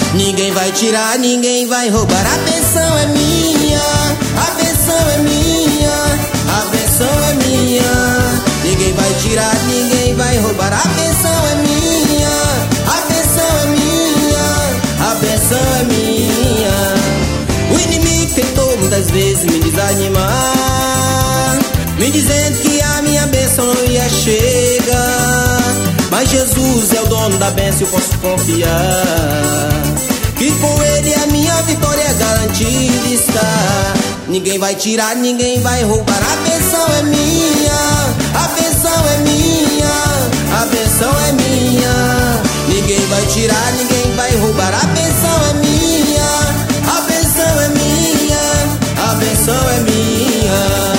Ninguém vai tirar, ninguém vai roubar. A bênção é minha, a bênção é minha, a bênção é minha. Ninguém vai tirar, ninguém vai roubar. A bênção é minha, a bênção é minha, a bênção é minha. O inimigo tentou muitas vezes me desanimar, me dizendo que a minha bênção não ia chegar. Mas Jesus é o dono da bênção, eu posso confiar que com Ele a minha vitória garantida está. Ninguém vai tirar, ninguém vai roubar. A bênção é minha, a bênção é minha, a bênção é minha. Ninguém vai tirar, ninguém vai roubar. A bênção é minha, a bênção é minha, a bênção é minha.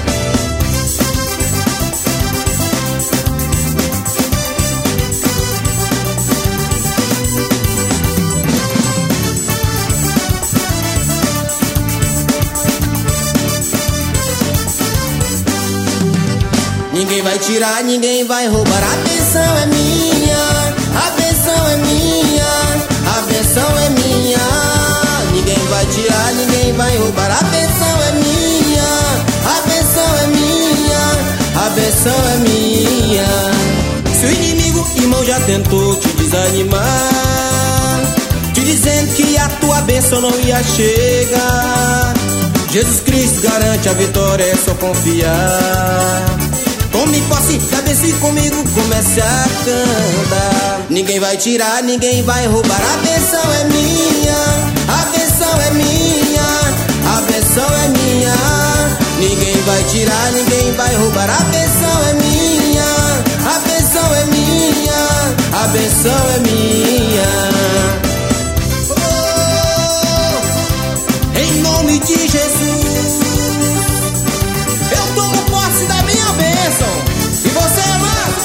Ninguém vai tirar, ninguém vai roubar. A bênção é minha, a bênção é minha, a bênção é minha. Ninguém vai tirar, ninguém vai roubar. A bênção é minha, a bênção é minha, a bênção é minha. Se o inimigo, irmão, já tentou te desanimar, te dizendo que a tua bênção não ia chegar, Jesus Cristo garante a vitória, é só confiar. Tome posse da bênção e comigo comece a cantar. Ninguém vai tirar, ninguém vai roubar. A bênção é minha, a bênção é minha, a bênção é minha. Ninguém vai tirar, ninguém vai roubar. A bênção é minha, a bênção é minha, a bênção é minha. Oh, em nome de Jesus, eu tomo posse da minha bênção. E você, amado?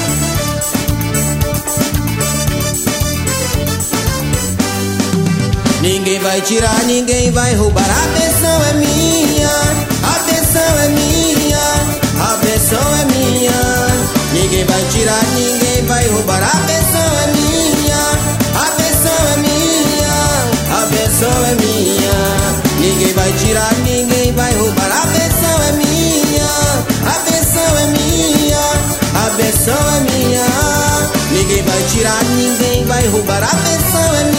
Ninguém vai tirar, ninguém vai roubar. A bênção é minha, a bênção é minha, a bênção é minha. Ninguém vai tirar, ninguém vai roubar. A bênção é minha, a bênção é minha, a bênção é minha. Ninguém vai tirar, ninguém vai roubar. A bênção é minha, a bênção é minha, a bênção é minha. Ninguém vai tirar, ninguém vai roubar. A bênção é minha.